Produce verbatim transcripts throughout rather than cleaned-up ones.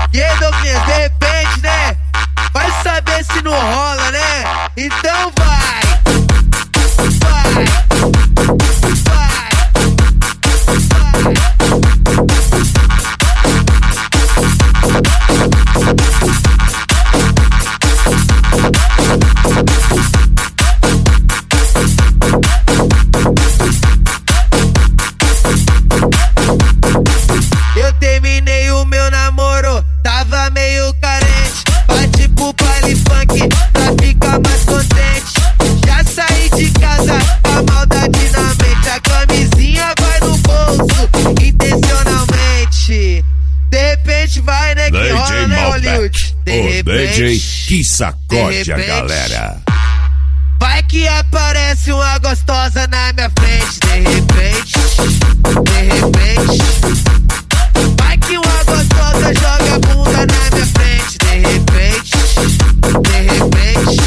E aí, Douglas, de repente, né? Vai saber se não rola, né? Então vai! Vai! Vai! Eu terminei o meu namoro, tava meio carente. Bati pro baile funk pra ficar mais contente. Já saí de casa com a maldade na mente. A camisinha vai no bolso, intencionalmente. De repente vai, né, que rola, né, Hollywood? De o D J que sacode repente, a galera. Vai que aparece uma gostosa na minha frente. De repente, de repente. Vai que uma gostosa joga a bunda na minha frente. De repente, de repente.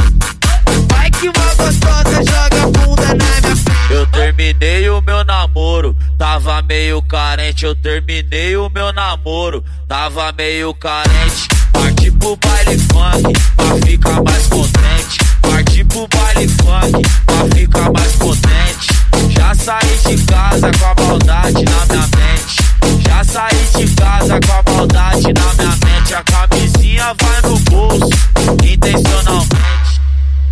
Vai que uma gostosa joga a bunda na minha frente. Eu terminei o meu namoro, tava meio carente. Eu terminei o meu namoro, tava meio carente. Parti pro baile funk pra ficar mais contente. Parti pro baile funk pra ficar mais contente. Já saí de casa com a maldade na minha mente. Já saí de casa com a maldade na minha mente. A camisinha vai no bolso, intencionalmente.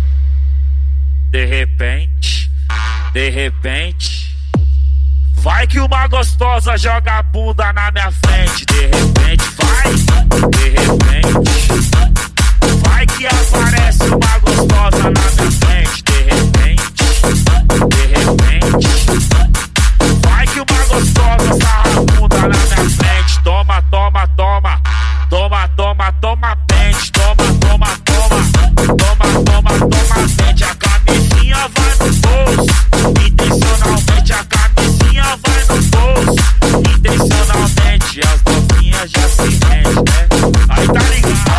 De repente, de repente, vai que uma gostosa joga a bunda na minha frente. De repente, vai, de repente. Vai que aparece uma gostosa na minha frente. De repente, de repente. Vai que uma gostosa sarra a bunda na minha frente. Toma, toma, toma. Toma, toma, toma pente. Toma, toma, toma. Toma, toma, toma pente. A camisinha vai no bolso, intencionalmente. A camisinha vai no bolso, intencionalmente. As novinhas já se rendem, né? Aí tá ligado.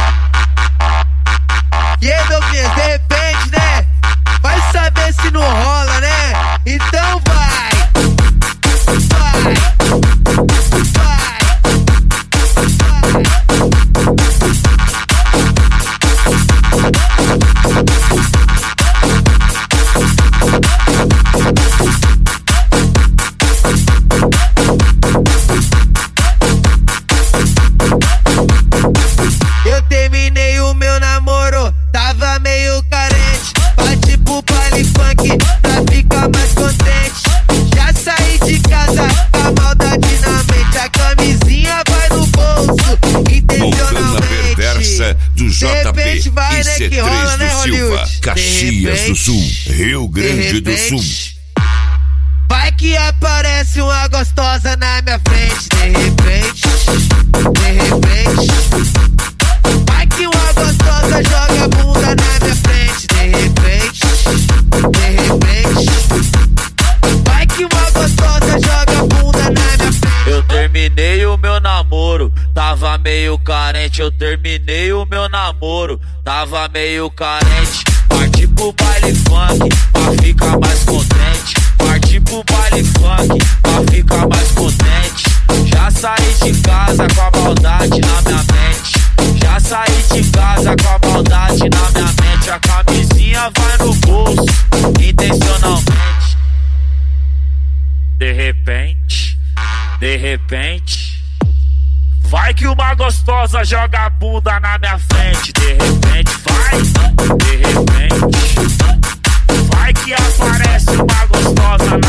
E aí, Douglas, de repente, né? Vai saber se não rola, né? Então vai! Vai! Vai! Eu terminei o meu namoro, tava meio carente. Bati pro baile funk pra ficar mais contente. Já saí de casa com a maldade na mente. A camisinha vai no bolso, intencionalmente. Montana Perversa do J P vai, e né, C que três rola, né, do Silva, Hollywood? Caxias do Sul, Rio Grande do Sul. Vai que aparece uma gostosa na minha frente. De repente, de repente. Vai que uma gostosa joga a bunda na minha frente. De repente, de repente. Vai que uma gostosa joga a bunda na minha frente. Eu terminei o meu namoro, tava meio carente. Eu terminei o meu namoro, tava meio carente. Parti pro baile funk pra ficar mais contente. Parti pro baile funk pra ficar mais contente. Já saí de casa com a maldade na minha mente. Já saí de casa com a maldade na minha mente. A camisinha vai no bolso, intencionalmente. De repente, de repente. Vai que uma gostosa joga a bunda na minha frente. De repente, vai, de repente. Vai que aparece uma gostosa